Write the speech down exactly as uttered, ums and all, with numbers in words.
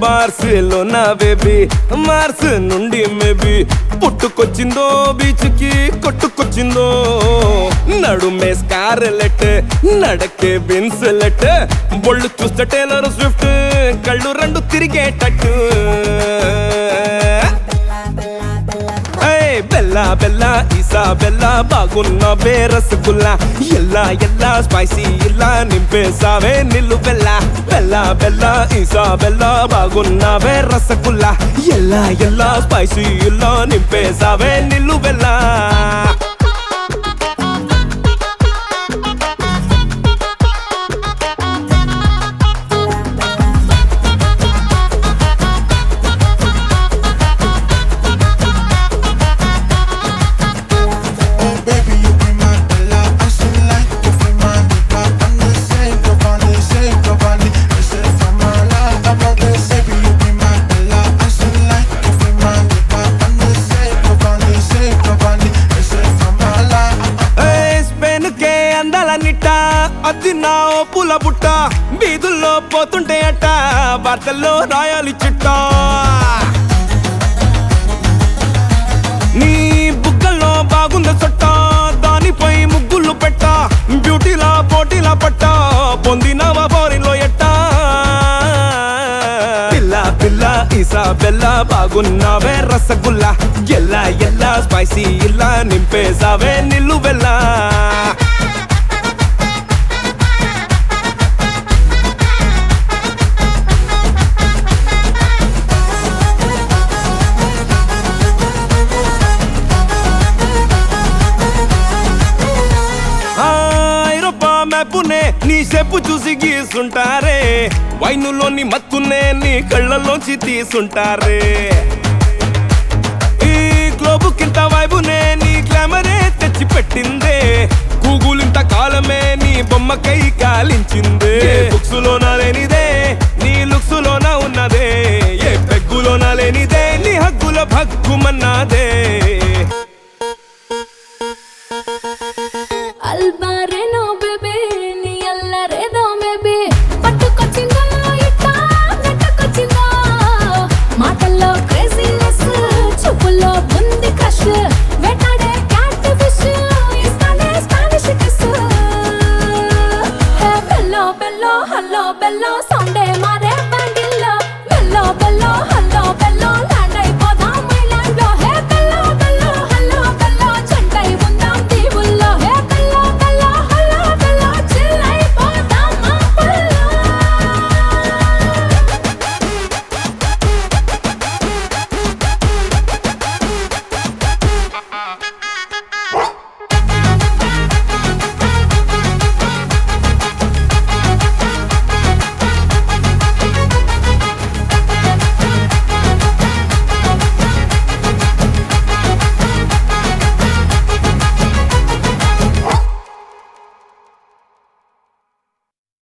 Barcelona baby Mars నుండి maybe పుట్టుకొచ్చిందో beach కి కొట్టుకొచ్చిందో నడుమే స్కార్లెట్ నడకే విన్సెలెట్ బొళ్ళు చూస్తే టేలర్ స్విఫ్ట్ కళ్ళు రెండు తిరిగేటట్టు బెల్లా బెల్లా ఈసా బెల్లా బాగున్న బే రసగుల్లా ఎల్లా ఎల్లా స్పైసీ ఇలా నింపేసావే నిల్లు బెల్లా బెల్లా బెల్లా ఈసా బెల్లా బాగున్న బే రసగుల్లా ఎల్లా ఎల్లా స్పైసీ ఇలా నింపేసావే నిల్లు బెల్లా అది నా పూల బుట్ట బీదుల్లో పోతుంటే అట్ట వార్తల్లో రాయాలి చిట్ట నీ బుగ్గల్లో బాగుంది సొట్ట దానిపై ముగ్గులు పెట్ట బ్యూటీలా పోటీలా పట్ట పొందినవా బోరిలో ఎట్ట పిల్ల పిల్ల ఈసా బెల్లా బాగున్నావే రసగుల్లా ఎల్లా ఎల్లా స్పైసీ ఇలా నింపేసావే నిల్లు బెల్లా పునే నీ చెప్పు చూసి గీసుంటారే వైనులోని మత్తునే నీ కళ్ళలోంచి తీసుంటారే ఈ గ్లోబు కింత వైబునే నీ గ్లామరే తెచ్చి పెట్టిందే గూగులింత కాలమే నీ బొమ్మకై కాలించిందే బుక్స్ లోన లేనిదే నీ లుక్స్ లోన ఉన్నదే ఏ పెగ్గులోన లేనిదే నీ హగ్గుల భగ్గుమన్నాదే Hello, hello.